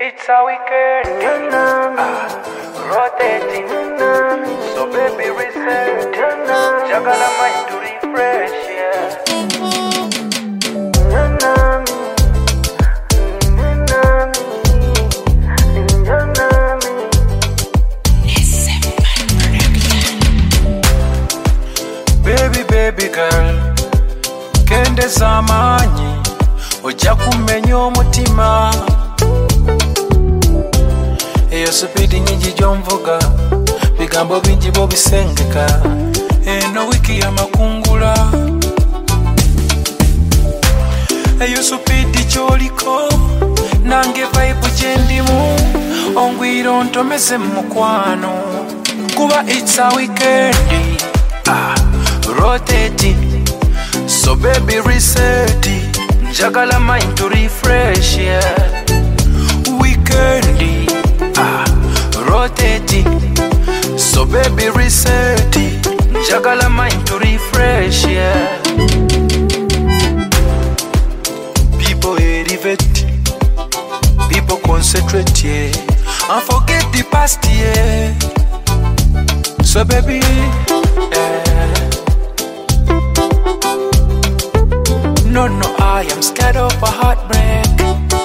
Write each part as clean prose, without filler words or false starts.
It's a weekend, rotating. So baby reset, jagala mind to refresh, yeah. Baby girl, kende zamanyi ojja kumenya omutima. Eyo supidi nyingi gy'onvuga, bigambo bingi bw'obisengeka. Eno wiki ya makungula, eyo supidi gy'oliko, nange vibe gyendimu. Ongwira ontomeze mu mukwano, kuba it's a weekend, rotating. So baby reset, njagala mind to refresh, yeah. Weekendi, rotating. So baby reset, njagala mind to refresh, yeah. People elevate, people concentrate, yeah, and forget the past, yeah. So baby, no, I am scared of a heartbreak.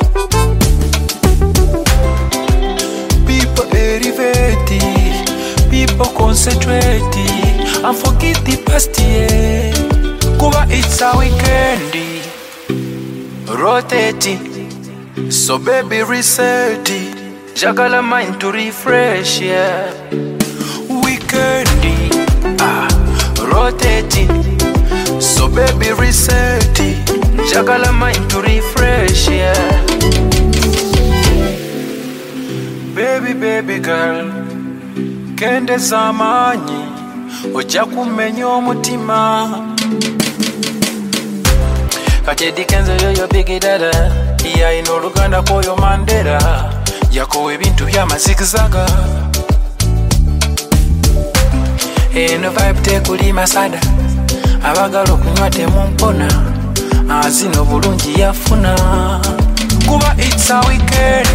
People elevate, people concentrate, and forget the past, yeah. Kuba it's a weekend, rotating. So baby reset, jagala mind to refresh, yeah. Weekend, rotating. So baby reset, jagala mind to refresh, yeah. Baby girl, kende zamanyi ojja kumenya omutima. Kati Kenzo yoyo big dada, yalina oluganda kwoyo Mandela, yakowa ebintu by'amazigizaga. Eno vibe tekuli masada, abagala okunywa temumpona, azina obulungi yafuna. Kuba it's a weekend,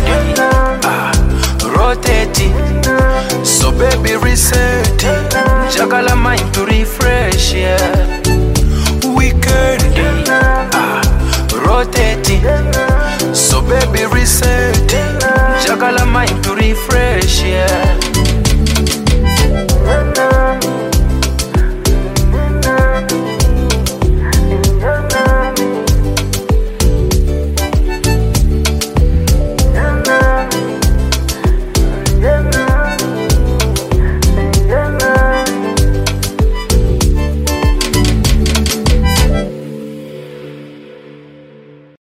rotating. So baby reset, jagala mind to refresh, yeah. Weekend, rotating. So baby reset,